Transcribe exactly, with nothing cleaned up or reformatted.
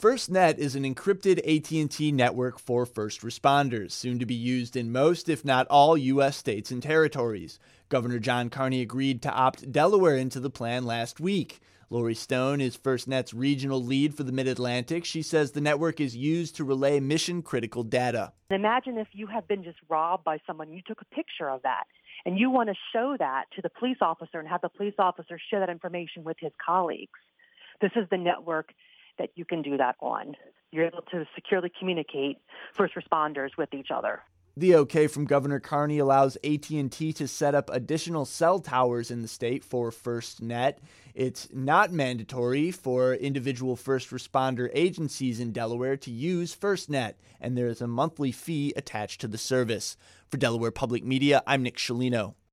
FirstNet is an encrypted A T and T network for first responders, soon to be used in most, if not all, U S states and territories. Governor John Carney agreed to opt Delaware into the plan last week. Lori Stone is FirstNet's regional lead for the Mid-Atlantic. She says the network is used to relay mission-critical data. Imagine if you have been just robbed by someone, you took a picture of that, and you want to show that to the police officer and have the police officer share that information with his colleagues. This is the network that you can do that on. You're able to securely communicate first responders with each other. The okay from Governor Carney allows A T and T to set up additional cell towers in the state for FirstNet. It's not mandatory for individual first responder agencies in Delaware to use FirstNet, and there is a monthly fee attached to the service. For Delaware Public Media, I'm Nick Scialino.